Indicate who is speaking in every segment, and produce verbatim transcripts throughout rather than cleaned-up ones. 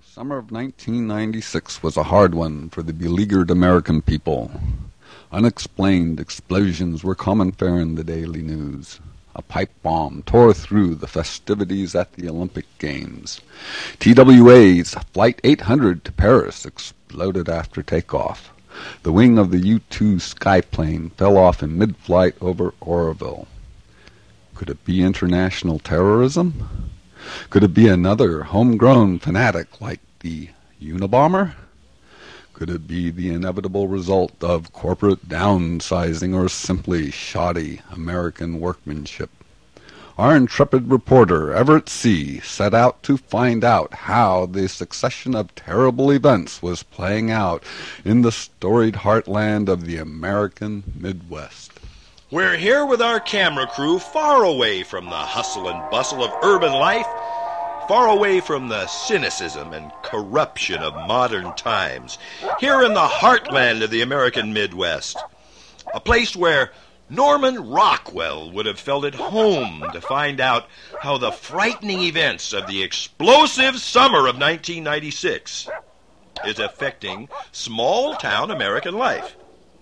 Speaker 1: Summer of nineteen ninety-six was a hard one for the beleaguered American people. Unexplained explosions were common fare in the daily news. A pipe bomb tore through the festivities at the Olympic Games. T W A's Flight eight hundred to Paris exploded after takeoff. The wing of the U two skyplane fell off in mid-flight over Oroville. Could it be international terrorism? Could it be another homegrown fanatic like the Unabomber? Could it be the inevitable result of corporate downsizing or simply shoddy American workmanship? Our intrepid reporter, Everett C., set out to find out how the succession of terrible events was playing out in the storied heartland of the American Midwest.
Speaker 2: We're here with our camera crew far away from the hustle and bustle of urban life, far away from the cynicism and corruption of modern times, here in the heartland of the American Midwest, a place where Norman Rockwell would have felt at home to find out how the frightening events of the explosive summer of nineteen ninety-six is affecting small-town American life.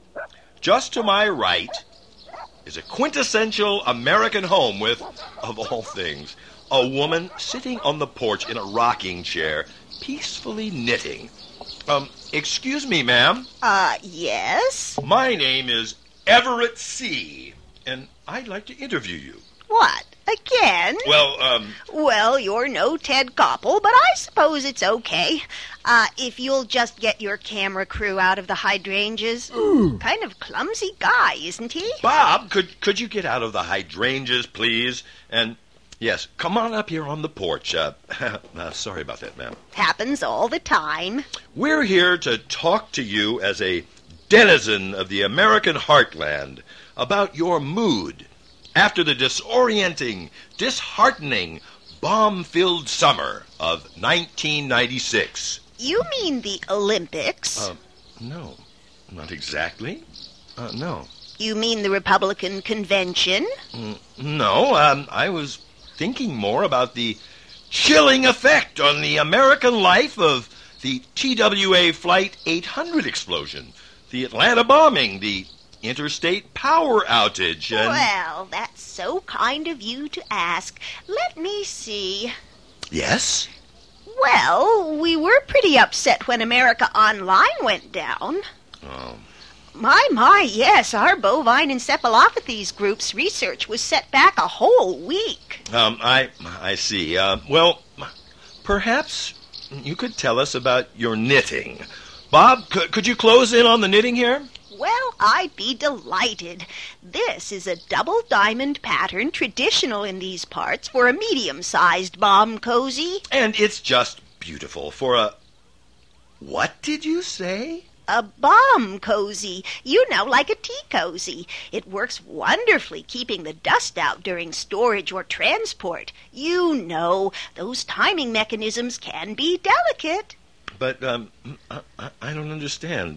Speaker 2: Just to my right is a quintessential American home with, of all things, a woman sitting on the porch in a rocking chair, peacefully knitting. Um, excuse me, ma'am.
Speaker 3: Uh, yes?
Speaker 2: My name is Everett C., and I'd like to interview you.
Speaker 3: What, again?
Speaker 2: Well, um...
Speaker 3: Well, you're no Ted Koppel, but I suppose it's okay. Uh, if you'll just get your camera crew out of the hydrangeas.
Speaker 2: Ooh.
Speaker 3: Kind of clumsy guy, isn't he?
Speaker 2: Bob, could could you get out of the hydrangeas, please? And, yes, come on up here on the porch. Uh, uh, sorry about that, ma'am.
Speaker 3: Happens all the time.
Speaker 2: We're here to talk to you as a denizen of the American heartland about your mood after the disorienting, disheartening, bomb-filled summer of nineteen ninety-six.
Speaker 3: You mean the Olympics?
Speaker 2: Uh, no, not exactly. Uh, no.
Speaker 3: You mean the Republican Convention?
Speaker 2: Mm, no, um, I was thinking more about the chilling effect on the American life of the T W A Flight eight hundred explosion, the Atlanta bombing, the interstate power outage, and...
Speaker 3: Well, that's so kind of you to ask. Let me see.
Speaker 2: Yes?
Speaker 3: Well, we were pretty upset when America Online went down.
Speaker 2: Oh.
Speaker 3: My, my, yes, our bovine encephalopathies group's research was set back a whole week.
Speaker 2: Um, I, I see. Uh, well, perhaps you could tell us about your knitting. Bob, could, could you close in on the knitting here?
Speaker 3: Well, I'd be delighted. This is a double diamond pattern traditional in these parts for a medium-sized bomb cozy.
Speaker 2: And it's just beautiful for a... What did you say?
Speaker 3: A bomb cozy. You know, like a tea cozy. It works wonderfully keeping the dust out during storage or transport. You know, those timing mechanisms can be delicate.
Speaker 2: But, um, I, I don't understand.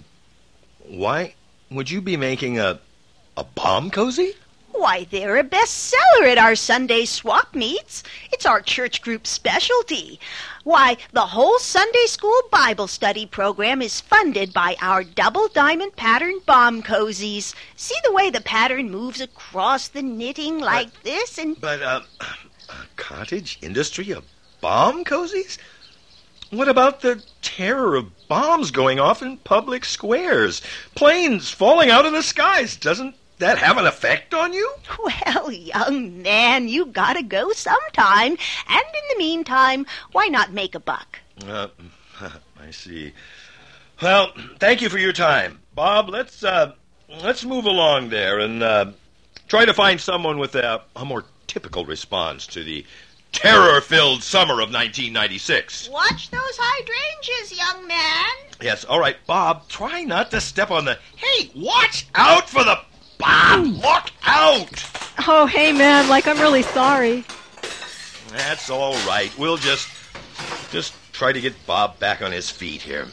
Speaker 2: Why would you be making a, a bomb cozy?
Speaker 3: Why, they're a bestseller at our Sunday swap meets. It's our church group specialty. Why, the whole Sunday school Bible study program is funded by our double diamond pattern bomb cozies. See the way the pattern moves across the knitting like
Speaker 2: but,
Speaker 3: this and...
Speaker 2: But, uh, a cottage industry of bomb cozies? What about the terror of bombs going off in public squares? Planes falling out of the skies? Doesn't that have an effect on you?
Speaker 3: Well, young man, you gotta go sometime. And in the meantime, why not make a buck?
Speaker 2: Uh, I see. Well, thank you for your time. Bob, let's, uh, let's move along there and, uh, try to find someone with a, a more typical response to the terror-filled summer of nineteen ninety-six.
Speaker 3: Watch those hydrangeas, young man.
Speaker 2: Yes, all right, Bob, try not to step on the... Hey, watch out for the... Bob, look out!
Speaker 4: Oh, hey, man, like I'm really sorry.
Speaker 2: That's all right. We'll just... just try to get Bob back on his feet here.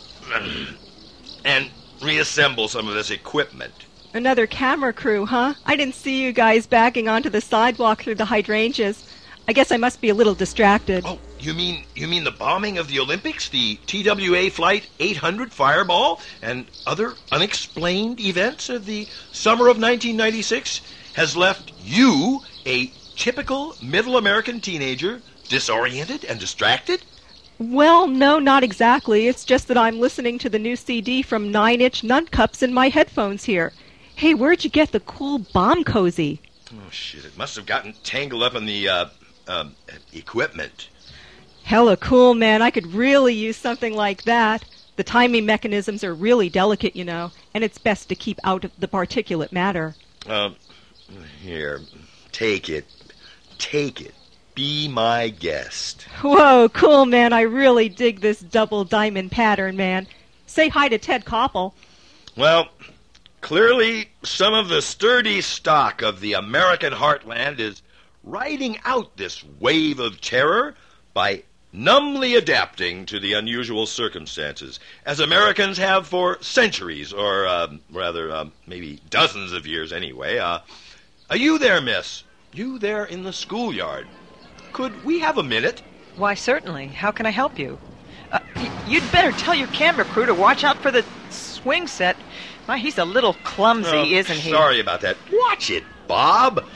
Speaker 2: And reassemble some of this equipment.
Speaker 4: Another camera crew, huh? I didn't see you guys backing onto the sidewalk through the hydrangeas. I guess I must be a little distracted.
Speaker 2: Oh, You mean you mean the bombing of the Olympics, the T W A Flight eight hundred Fireball, and other unexplained events of the summer of nineteen ninety-six has left you, a typical middle American teenager, disoriented and distracted?
Speaker 4: Well, no, not exactly. It's just that I'm listening to the new C D from Nine Inch Nut Cups in my headphones here. Hey, where'd you get the cool bomb cozy?
Speaker 2: Oh, shit, it must have gotten tangled up in the, uh, um, equipment.
Speaker 4: Hella cool, man. I could really use something like that. The timing mechanisms are really delicate, you know, and it's best to keep out of the particulate matter.
Speaker 2: Um, here, take it. Take it. Be my guest.
Speaker 4: Whoa, cool, man. I really dig this double diamond pattern, man. Say hi to Ted Koppel.
Speaker 2: Well, clearly some of the sturdy stock of the American heartland is riding out this wave of terror by numbly adapting to the unusual circumstances, as Americans have for centuries, or um, rather, um, maybe dozens of years anyway. Uh, are you there, miss? You there in the schoolyard? Could we have a minute?
Speaker 5: Why, certainly. How can I help you? Uh, y- you'd better tell your camera crew to watch out for the swing set. My, he's a little clumsy,
Speaker 2: Oh,
Speaker 5: isn't he?
Speaker 2: Sorry about that. Watch it, Bob.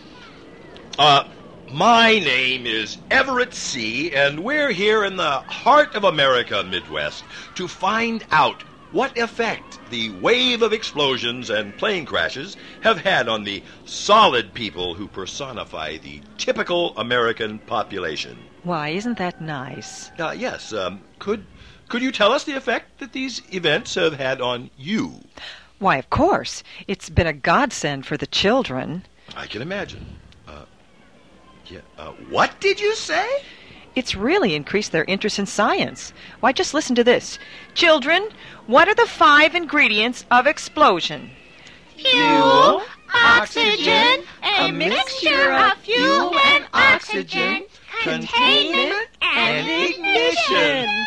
Speaker 2: Uh, my name is Everett C., and we're here in the heart of America, Midwest, to find out what effect the wave of explosions and plane crashes have had on the solid people who personify the typical American population.
Speaker 5: Why, isn't that nice?
Speaker 2: Uh, yes, um, could could you tell us the effect that these events have had on you?
Speaker 5: Why, of course. It's been a godsend for the children.
Speaker 2: I can imagine. Uh, yeah, uh, what did you say?
Speaker 5: It's really increased their interest in science. Why, just listen to this. Children, what are the five ingredients of explosion?
Speaker 3: Fuel, oxygen, a mixture of fuel and oxygen, containment, and ignition.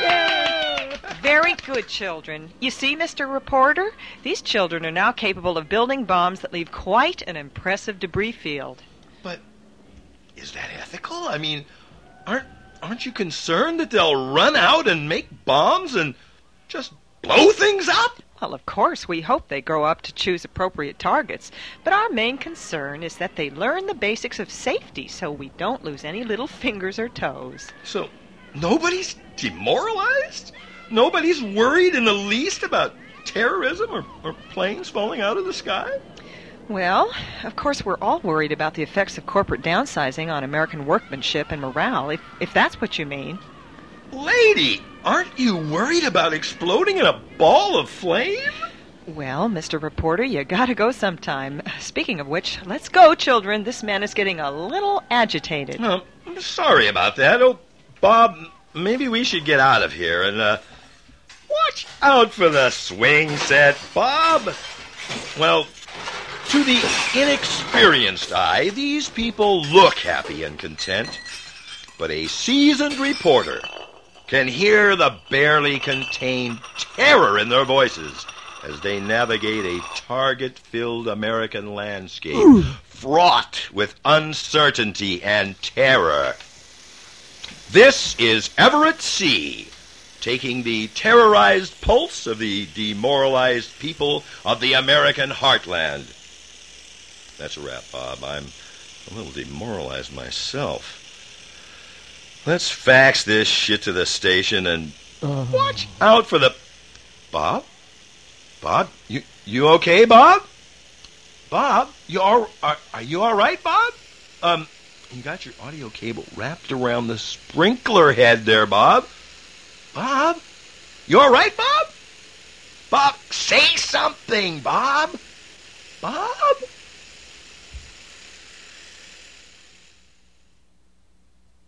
Speaker 5: Very good, children. You see, Mister Reporter, these children are now capable of building bombs that leave quite an impressive debris field.
Speaker 2: But is that ethical? I mean, aren't aren't you concerned that they'll run out and make bombs and just blow things up?
Speaker 5: Well, of course, we hope they grow up to choose appropriate targets. But our main concern is that they learn the basics of safety so we don't lose any little fingers or toes.
Speaker 2: So nobody's demoralized? Nobody's worried in the least about terrorism or, or planes falling out of the sky?
Speaker 5: Well, of course, we're all worried about the effects of corporate downsizing on American workmanship and morale, if, if that's what you mean.
Speaker 2: Lady, aren't you worried about exploding in a ball of flame?
Speaker 5: Well, Mister Reporter, you gotta go sometime. Speaking of which, let's go, children. This man is getting a little agitated.
Speaker 2: Oh, I'm sorry about that. Oh, Bob, maybe we should get out of here and, uh, watch out for the swing set, Bob. Well, to the inexperienced eye, these people look happy and content. But a seasoned reporter can hear the barely contained terror in their voices as they navigate a target-filled American landscape Ooh. fraught with uncertainty and terror. This is Everett C., taking the terrorized pulse of the demoralized people of the American heartland. That's a wrap, Bob. I'm a little demoralized myself. Let's fax this shit to the station and uh. watch out for the... Bob? Bob? You you okay, Bob? Bob? You all, are, are you all right, Bob? Um, you got your audio cable wrapped around the sprinkler head there, Bob. Bob? You all right, Bob? Bob, say something, Bob. Bob?